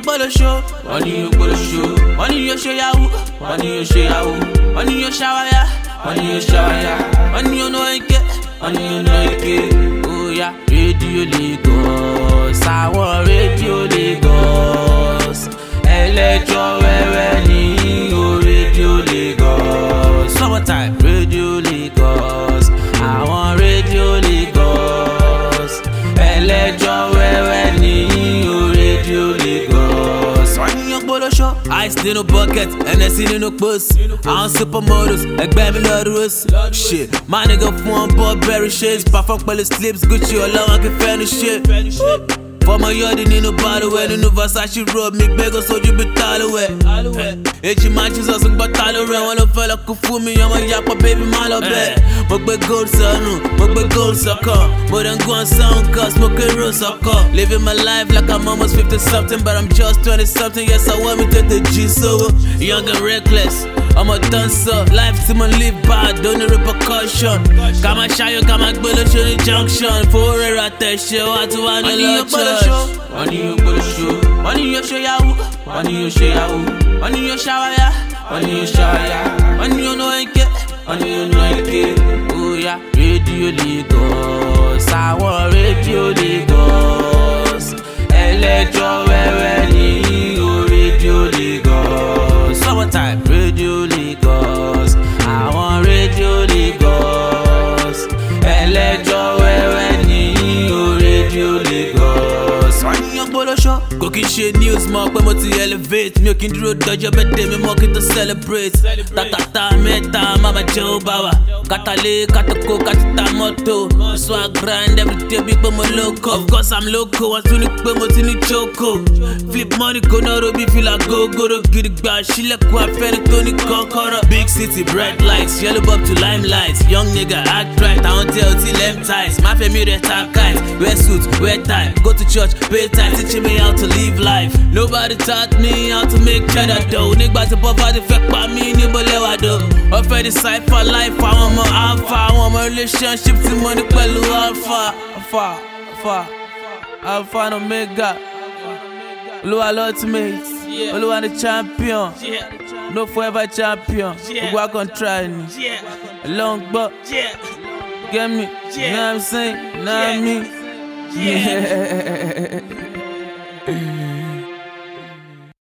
gbọ́dọ̀ ṣó, wọ́n ní yóò gbọ́dọ̀ ṣó, wọ́n ní yóò ṣe yahoo, wọ́n ní yóò ṣe yahoo, wọ́n ní yóò ṣàwáyà, wọ́n ní yóò ṣàwáyà, wọ́n ní yóò ná ike, wọ́n ní yóò ná ike. Oya rédíò Lagos, àwọn rédíò Lagos, ẹlẹ́jọ́ wẹ́wẹ́ ní o rédíò Lagos. Summertime rédíò Lagos, àwọn rédíò Lagos, ẹlẹ́jọ́ wẹ́wẹ́ ní o rédíò Lagos. Wọ́n ní yóò gbọ́dọ̀ ṣó. Ice nínú bucket, NSC nínú post. Àwọn supermodels, ẹgbẹ́ mi lọ́ọ́ dúró sí. Shit, my nigga fún wọn Burberry shades. Perform pẹ̀lú slips, Gucci ọlọ́wọ́n kí fẹ́ nu shit. Fọmọ yọ̀dí nínú balùwẹ̀, nínú Versace robe, mi gbẹ́gàn sójú bí talùwẹ̀. Èjì máa Jesus ń gbọ́ talùwẹ̀, wọn ló fẹ́ lọ kú fún mi, ọmọ yàpọ̀ baby má lọ bẹ̀. Mo gbé gold sọnù, mo gbé gold sọ́kọ̀, mo dẹ̀ ń gún ọ̀sán cause mo kéré sọ́kọ̀. Living my life like I'm almost 50 something, but I'm just 20 something. Yes, I want me to the G sówó, young and reckless. I'm a dancer, life tí mo live bad, don't need repercussion. Ká máa ṣayọ̀, ká máa gbé lóṣù ní junction. Fowó rẹ̀ ra tẹ̀ṣẹ̀, wá tún wá ní lọ church. Wọ́n ní yóò gbọ́dọ̀ ṣó, wọ́n ní yóò ṣe yahoo, wọ́n ní yóò ṣe yahoo, wọ́n ní yóò ṣàwáyà, wọ́n ní yóò ṣàwáyà, wọ́n ní yóò ná ike, wọ́n ní yóò ná ike. Oya rédíò Lagos, àwọn rédíò Lagos, ẹlẹ́jọ́ wẹ́wẹ́ ní o rédíò Lagos. Summertime rédíò Lagos, àwọn rédíò Lagos, ẹlẹ́jọ́ wẹ́wẹ́ ní o rédíò Lagos. Wọ́n ní yóò gbọ́dọ̀ ṣó. Kò kí n ṣe news mọ́ pé mo ti elevate, mi ò kí n dúró dọjọ́ birthday mi mọ́ kí n tó celebrate. Tàtàtà mẹ́ta máma jẹ́ ó bá wa, kátàlé kátàkó kátìtà mọ́tò. Swag grind everyday bí pé mo loco, of course I'm loco, wọ́n tún ní pé mo ti ní choco. Flip money kò náà ro bí fìlà gógóró, gidi gbà sílẹ̀kùn afẹ́ni tó ní kọ́kọ́rọ́. Big city bright lights, yellow bulb to limelight, young nigga act right, àwọn tẹ́ ò tí lem ties. Má fẹ́ mi rẹ̀ ta kite, wear suit, wear tie, go to church, pay time, teaching me how to live life. Nobody taught me how to make cheddar dough. Nígbà tí poverty fẹ́ pa mí níbo lẹ́wà dó. Wọ́n fẹ́ decipher life, àwọn ọmọ alpha, àwọn ọmọ relationship tí mo ní pẹ̀lú alpha. Alpha and Omega. Olúwa ultimate, Olúwa the champion, no forever champion. Gbogbo wa kàn try ni. Long gbọ́, get me, you know what I'm saying? Know what I mean? Yeah.